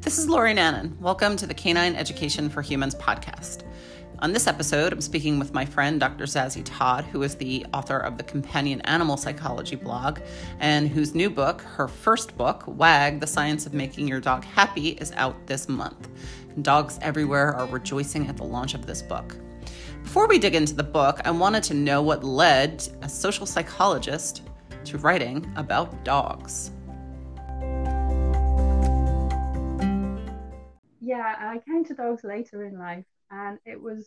This is Lori Nannon. Welcome to the Canine Education for Humans podcast. On this episode, I'm speaking with my friend, Dr. Zazie Todd, who is the author of the Companion Animal Psychology blog, and whose new book, her first book, WAG, The Science of Making Your Dog Happy, is out this month. Dogs everywhere are rejoicing at the launch of this book. Before we dig into the book, I wanted to know what led a social psychologist to writing about dogs. Yeah, I came to dogs later in life, and it was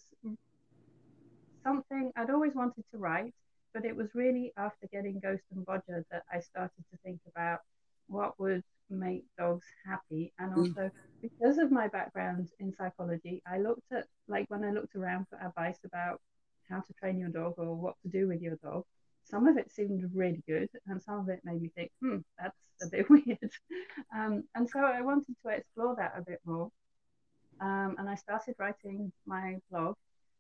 something I'd always wanted to write, but it was really after getting Ghost and Bodger that I started to think about what would make dogs happy. And also, because of my background in psychology, I looked at, like, when I looked around for advice about how to train your dog or what to do with your dog, some of it seemed really good, and some of it made me think, that's a bit weird. And so I wanted to explore that a bit more. And I started writing my blog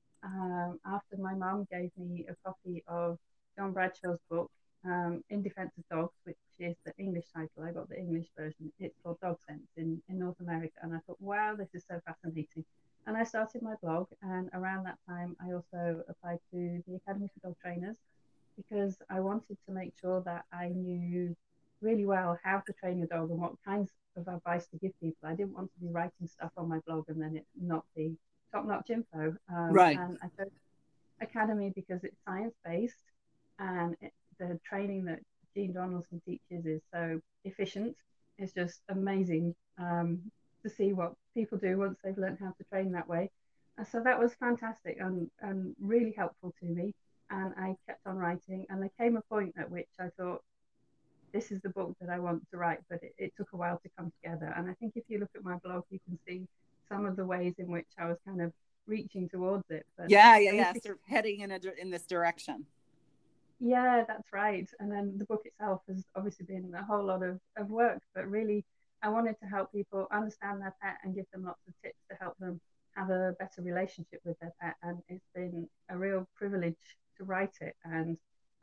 after my mum gave me a copy of John Bradshaw's book, In Defense of Dogs, which is the English title. I got the English version. It's called Dog Sense in North America. And I thought, wow, this is so fascinating. And I started my blog. And around that time, I also applied to the Academy for Dog Trainers because I wanted to make sure that I knew really well how to train your dog and what kinds of advice to give people. I didn't want to be writing stuff on my blog and then it not be top-notch info. Right. And I chose Academy because it's science-based and the training that Jean Donaldson teaches is so efficient. It's just amazing to see what people do once they've learned how to train that way. And so that was fantastic and really helpful to me. And I kept on writing, and there came a point at which I thought, this is the book that I want to write, but it took a while to come together. And I think if you look at my blog, you can see some of the ways in which I was kind of reaching towards it. But yeah. Sort of heading in this direction. Yeah, that's right. And then the book itself has obviously been a whole lot of work, but really I wanted to help people understand their pet and give them lots of tips to help them have a better relationship with their pet. And it's been a real privilege to write it. And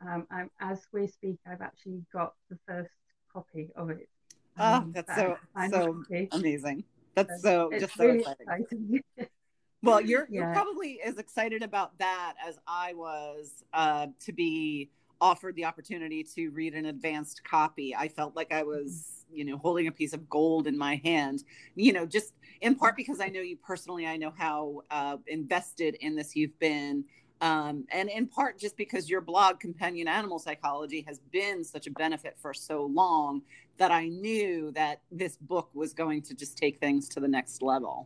as we speak, I've actually got the first copy of it. That's so amazing. That's so just so really exciting. Well, you're probably as excited about that as I was to be offered the opportunity to read an advanced copy. I felt like I was, holding a piece of gold in my hand, just in part because I know you personally. I know how invested in this you've been. And in part just because your blog, Companion Animal Psychology, has been such a benefit for so long that I knew that this book was going to just take things to the next level.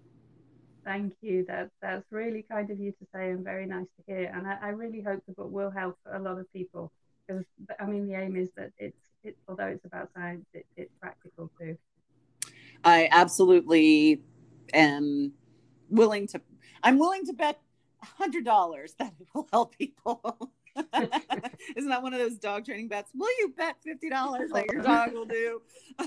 Thank you. That's really kind of you to say and very nice to hear. And I really hope the book will help a lot of people because, the aim is that it's although it's about science, it's practical too. I absolutely am willing to bet $100 that it will help people. Isn't that one of those dog training bets? Will you bet $50 that your dog will do?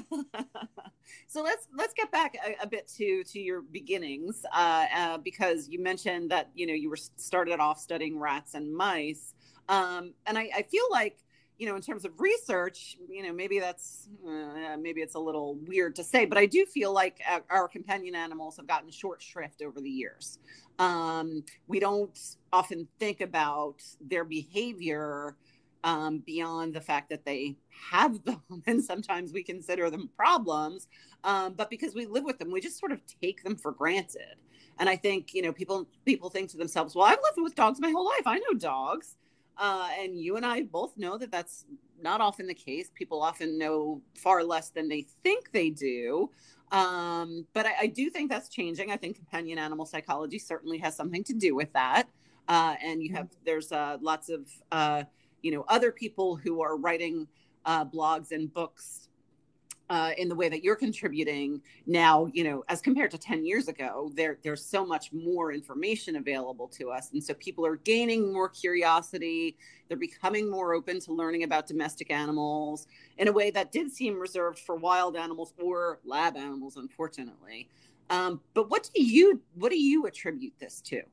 So let's get back a bit to your beginnings, because you mentioned that you were started off studying rats and mice, and I feel like in terms of research, maybe that's maybe it's a little weird to say, but I do feel like our companion animals have gotten short shrift over the years. We don't often think about their behavior beyond the fact that they have them, and sometimes we consider them problems. But because we live with them, we just sort of take them for granted. And I think people think to themselves, "Well, I've lived with dogs my whole life. I know dogs." And you and I both know that that's not often the case. People often know far less than they think they do. But I do think that's changing. I think companion animal psychology certainly has something to do with that. And there's lots of, other people who are writing blogs and books in the way that you're contributing now, as compared to 10 years ago, there's so much more information available to us. And so people are gaining more curiosity. They're becoming more open to learning about domestic animals in a way that did seem reserved for wild animals or lab animals, unfortunately. But what do you attribute this to?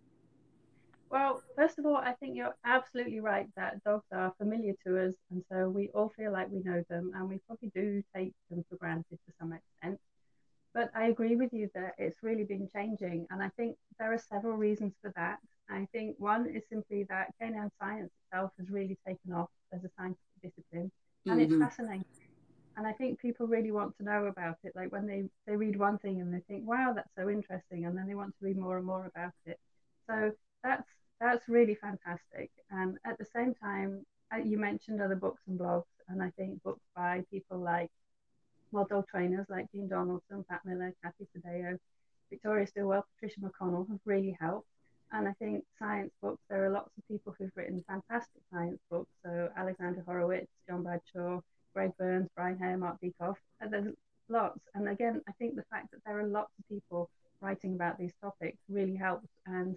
Well, first of all, I think you're absolutely right that dogs are familiar to us, and so we all feel like we know them, and we probably do take them for granted to some extent. But I agree with you that it's really been changing. And I think there are several reasons for that. I think one is simply that canine science itself has really taken off as a scientific discipline, and it's Mm-hmm. fascinating. And I think people really want to know about it. Like when they read one thing and they think, wow, that's so interesting. And then they want to read more and more about it. So that's that's really fantastic. And at the same time, you mentioned other books and blogs. And I think books by people like, well, dog trainers like Jean Donaldson, Pat Miller, Kathy Tadeo, Victoria Stilwell, Patricia McConnell have really helped. And I think science books, there are lots of people who've written fantastic science books. So Alexander Horowitz, John Bradshaw, Greg Burns, Brian Hare, Mark Dieckhoff. There's lots. And again, I think the fact that there are lots of people writing about these topics really helps. And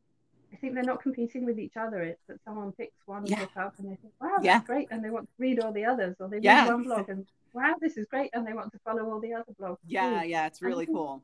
I think they're not competing with each other. It's that someone picks one Yeah. book up and they think, wow, Yeah. that's great. And they want to read all the others. Or they read Yeah. one blog and, wow, this is great. And they want to follow all the other blogs Yeah. too. Yeah. It's And I really think, cool.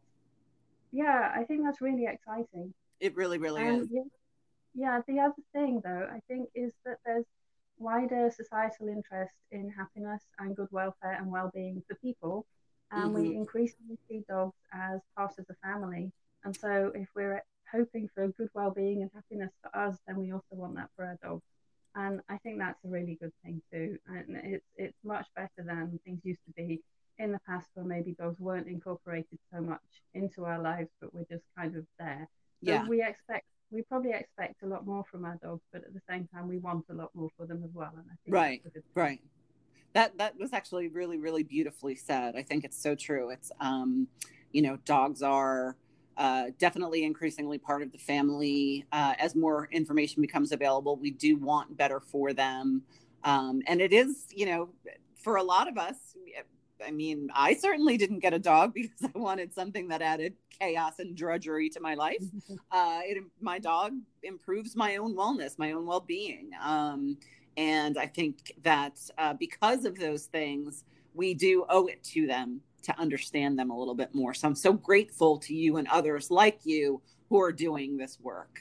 yeah, I think that's really exciting. It really, really is. And yeah, yeah, the other thing though, I think, is that there's wider societal interest in happiness and good welfare and well-being for people, and Mm-hmm. we increasingly see dogs as part of the family. And so, if we're hoping for good well-being and happiness for us, then we also want that for our dogs. And I think that's a really good thing too. And it's much better than things used to be in the past, where maybe dogs weren't incorporated so much into our lives, but we're just kind of there. So Yeah. we probably expect a lot more from our dogs, but at the same time, we want a lot more for them as well. And I think Right. that's a good thing. Right. That was actually really, really beautifully said. I think it's so true. It's you know, dogs are definitely increasingly part of the family. As more information becomes available, we do want better for them. And it is, you know, for a lot of us, I mean, I certainly didn't get a dog because I wanted something that added chaos and drudgery to my life. My dog improves my own wellness, my own well-being. And I think that because of those things, we do owe it to them to understand them a little bit more. So I'm so grateful to you and others like you who are doing this work.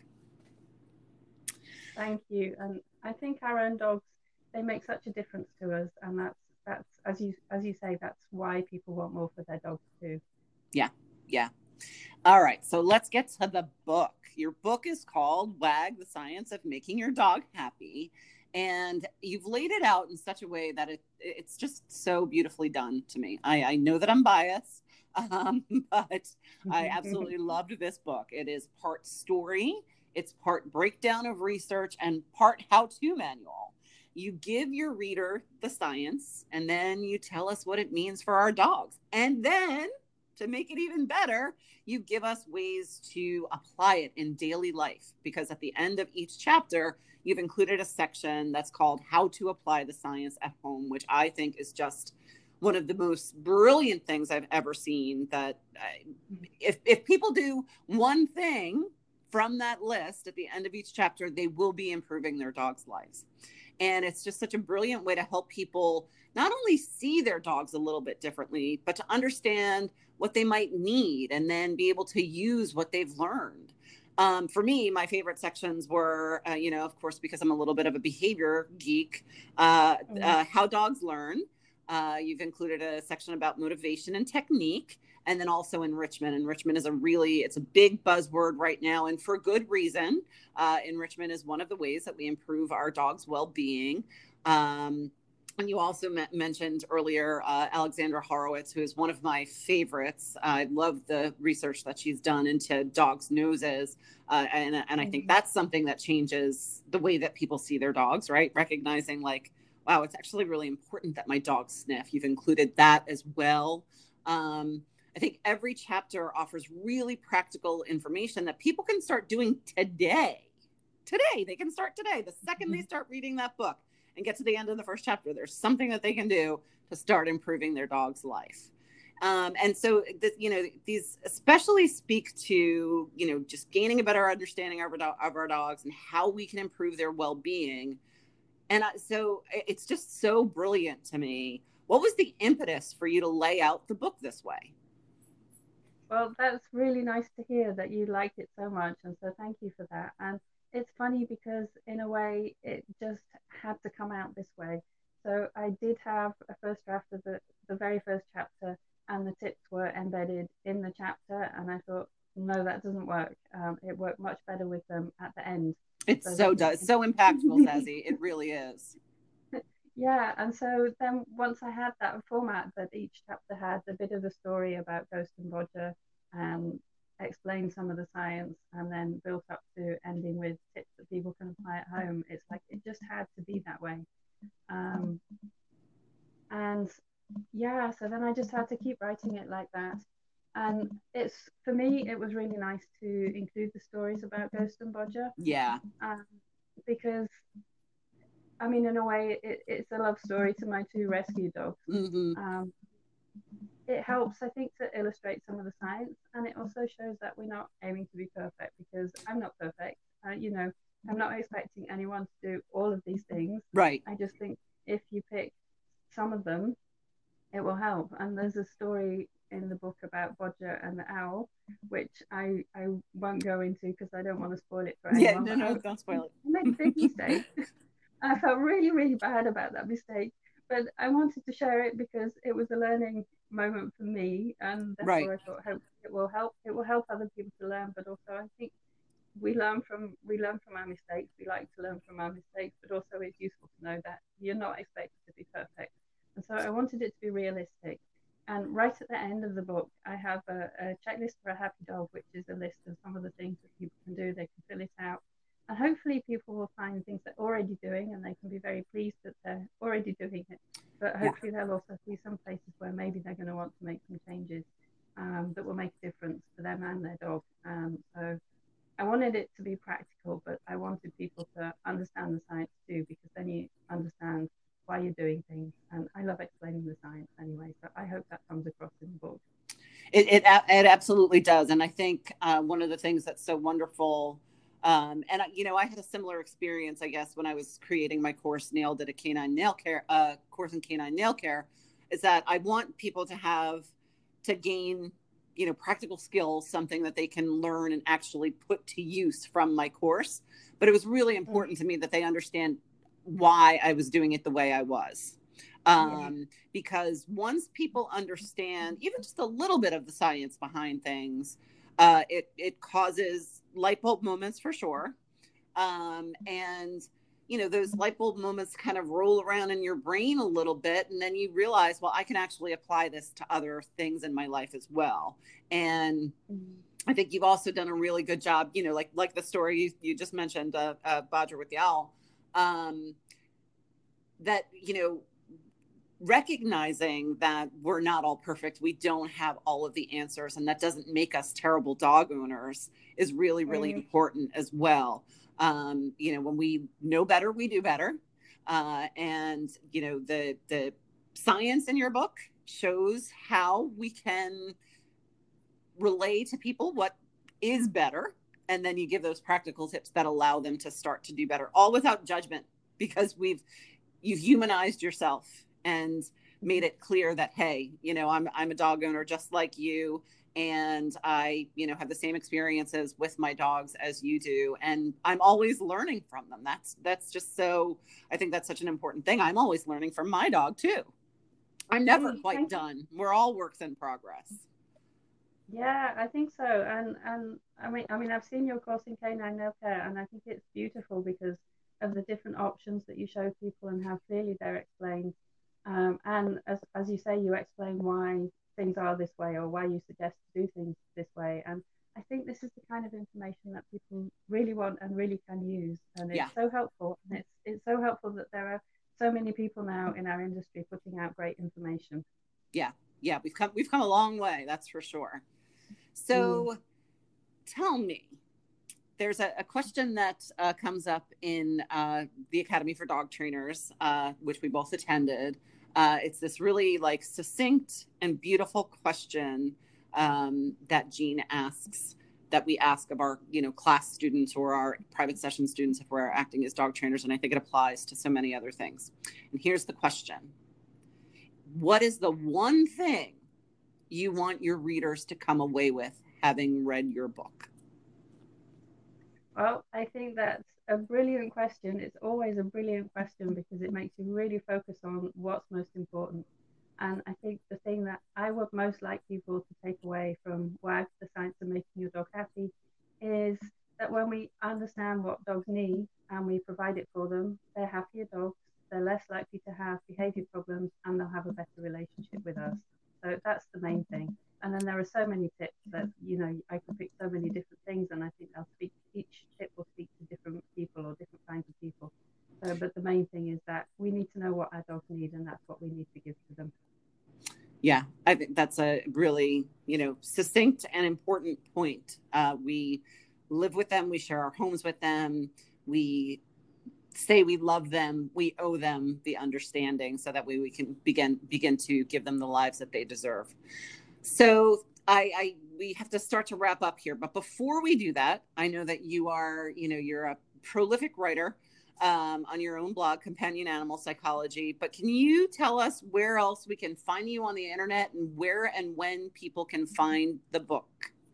Thank you. And I think our own dogs, they make such a difference to us, and that's as you say, that's why people want more for their dogs too. Yeah. Yeah. All right. So let's get to the book. Your book is called WAG, The Science of Making Your Dog Happy. And you've laid it out in such a way that it's just so beautifully done to me. I know that I'm biased, but I absolutely loved this book. It is part story, it's part breakdown of research, and part how to manual. You give your reader the science, and then you tell us what it means for our dogs. And then, to make it even better, you give us ways to apply it in daily life, because at the end of each chapter, you've included a section that's called How to Apply the Science at Home, which I think is just one of the most brilliant things I've ever seen. That if people do one thing from that list at the end of each chapter, they will be improving their dogs' lives. And it's just such a brilliant way to help people not only see their dogs a little bit differently, but to understand what they might need and then be able to use what they've learned. For me, my favorite sections were, you know, of course, because I'm a little bit of a behavior geek, how dogs learn. You've included a section about motivation and technique, and then also enrichment. Enrichment is it's a big buzzword right now, and for good reason. Enrichment is one of the ways that we improve our dog's well-being. And you also mentioned earlier Alexandra Horowitz, who is one of my favorites. I love the research that she's done into dogs' noses. And I think that's something that changes the way that people see their dogs, right? Recognizing like, wow, it's actually really important that my dog sniff. You've included that as well. I think every chapter offers really practical information that people can start doing today. Today, they can start today. The second they start reading that book and get to the end of the first chapter, there's something that they can do to start improving their dog's life. And so, you know, these especially speak to, you know, just gaining a better understanding of our dogs and how we can improve their well-being. And so it's just so brilliant to me. What was the impetus for you to lay out the book this way? Well, that's really nice to hear that you liked it so much, and so thank you for that. And it's funny because in a way it just had to come out this way. So I did have a first draft of the very first chapter and the tips were embedded in the chapter. And I thought, no, that doesn't work. It worked much better with them at the end. It so does. So impactful, Zazie. It really is. Yeah, and so then once I had that format that each chapter had a bit of the story about Ghost and Bodger and explained some of the science and then built up to ending with tips that people can apply at home, it's like it just had to be that way. And yeah, so then I just had to keep writing it like that. And it's, for me, it was really nice to include the stories about Ghost and Bodger. Yeah. Because I mean, in a way, it's a love story to my two rescue dogs. Mm-hmm. It helps, I think, to illustrate some of the science, and it also shows that we're not aiming to be perfect, because I'm not perfect. You know, I'm not expecting anyone to do all of these things. Right. I just think if you pick some of them, it will help. And there's a story in the book about Bodger and the owl, which I won't go into because I don't want to spoil it for anyone. Yeah, no, don't spoil it. I made a big mistake. I felt really, really bad about that mistake, but I wanted to share it because it was a learning moment for me, and therefore I thought, hope it will help. It will help other people to learn, but also I think we learn from our mistakes. We like to learn from our mistakes, but also it's useful to know that you're not expected to be perfect. And so I wanted it to be realistic. And right at the end of the book, I have a checklist for a happy dog, which is a list of some of the things that people can do. They can fill it out. And hopefully people will find things they're already doing and they can be very pleased that they're already doing it. But hopefully they'll also see some places where maybe they're going to want to make some changes that will make a difference for them and their dog. So I wanted it to be practical, but I wanted people to understand the science too, because then you understand why you're doing things. And I love explaining the science anyway, so I hope that comes across in the book. It absolutely does. And I think one of the things that's so wonderful, and I had a similar experience, I guess, when I was creating my course, Nailed It, a canine nail care course in canine nail care, is that I want people to gain practical skills, something that they can learn and actually put to use from my course. But it was really important to me that they understand why I was doing it the way I was. Because once people understand even just a little bit of the science behind things, it causes light bulb moments for sure. And those light bulb moments kind of roll around in your brain a little bit, and then you realize, well, I can actually apply this to other things in my life as well. And I think you've also done a really good job, like the story you just mentioned, Bodger with the owl, that recognizing that we're not all perfect, we don't have all of the answers, and that doesn't make us terrible dog owners, is really, really important as well. When we know better, we do better. And the science in your book shows how we can relay to people what is better, and then you give those practical tips that allow them to start to do better, all without judgment, because you've humanized yourself and made it clear that, hey, I'm a dog owner just like you, and I have the same experiences with my dogs as you do, and I'm always learning from them. That's just so, I think that's such an important thing. I'm always learning from my dog too. I'm never quite done. We're all works in progress. Yeah, I think so. And I mean I've seen your course in canine nail care, and I think it's beautiful because of the different options that you show people and how clearly they're explained. And as you say, you explain why things are this way or why you suggest to do things this way. And I think this is the kind of information that people really want and really can use. And it's so helpful. And it's so helpful that there are so many people now in our industry putting out great information. Yeah. We've come a long way, that's for sure. So tell me, there's a question that comes up in the Academy for Dog Trainers, which we both attended. It's this really succinct and beautiful question that Jean asks, that we ask of our class students or our private session students if we're acting as dog trainers. And I think it applies to so many other things. And here's the question: what is the one thing you want your readers to come away with having read your book? Well, I think that's a brilliant question. It's always a brilliant question because it makes you really focus on what's most important. And I think the thing that I would most like people to take away from WAG, the Science of Making Your Dog Happy, is that when we understand what dogs need and we provide it for them, they're happier dogs, they're less likely to have behavior problems, and they'll have a better relationship with us. So that's the main thing. And then there are so many tips that, I could pick so many different things, and I think each tip will speak to different people or different kinds of people. But the main thing is that we need to know what our dogs need, and that's what we need to give to them. Yeah, I think that's a really, succinct and important point. We live with them. We share our homes with them. We say we love them. We owe them the understanding so that we can begin to give them the lives that they deserve. So we have to start to wrap up here. But before we do that, I know that you are, you're a prolific writer on your own blog, Companion Animal Psychology. But can you tell us where else we can find you on the internet, and where and when people can find the book?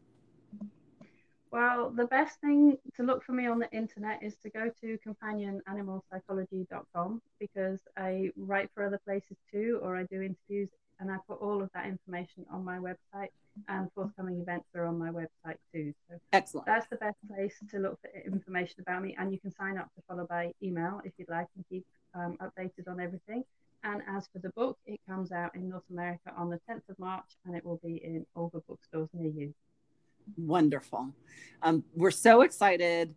Well, the best thing to look for me on the internet is to go to companionanimalpsychology.com, because I write for other places too, or I do interviews, and I put all of that information on my website, and forthcoming events are on my website too. So excellent. That's the best place to look for information about me, and you can sign up to follow by email if you'd like, and keep updated on everything. And as for the book, it comes out in North America on the 10th of March, and it will be in all the bookstores near you. Wonderful. We're so excited.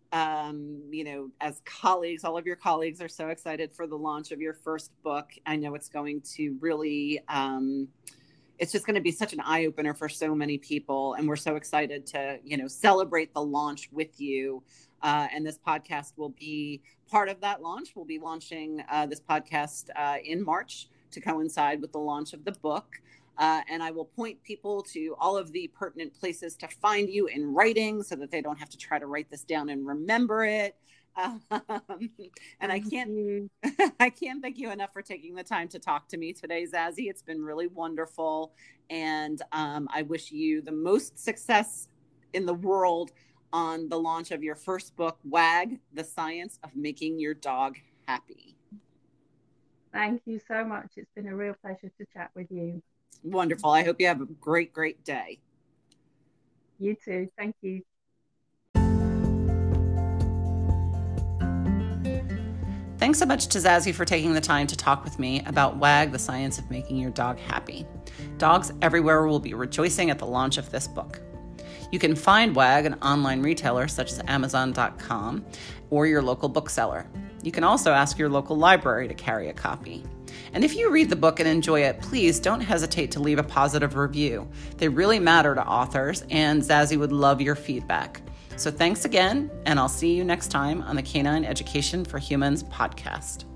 As colleagues, all of your colleagues are so excited for the launch of your first book. I know it's going to really, it's just going to be such an eye opener for so many people. And we're so excited to, celebrate the launch with you. And this podcast will be part of that launch. We'll be launching this podcast in March to coincide with the launch of the book. And I will point people to all of the pertinent places to find you in writing so that they don't have to try to write this down and remember it. And I can't thank you enough for taking the time to talk to me today, Zazie. It's been really wonderful. And I wish you the most success in the world on the launch of your first book, WAG, The Science of Making Your Dog Happy. Thank you so much. It's been a real pleasure to chat with you. Wonderful. I hope you have a great, great day. You too. Thank you. Thanks so much to Zazie for taking the time to talk with me about WAG, The Science of Making Your Dog Happy. Dogs everywhere will be rejoicing at the launch of this book. You can find WAG an online retailer such as Amazon.com or your local bookseller. You can also ask your local library to carry a copy. And if you read the book and enjoy it, please don't hesitate to leave a positive review. They really matter to authors, and Zazie would love your feedback. So thanks again, and I'll see you next time on the Canine Education for Humans podcast.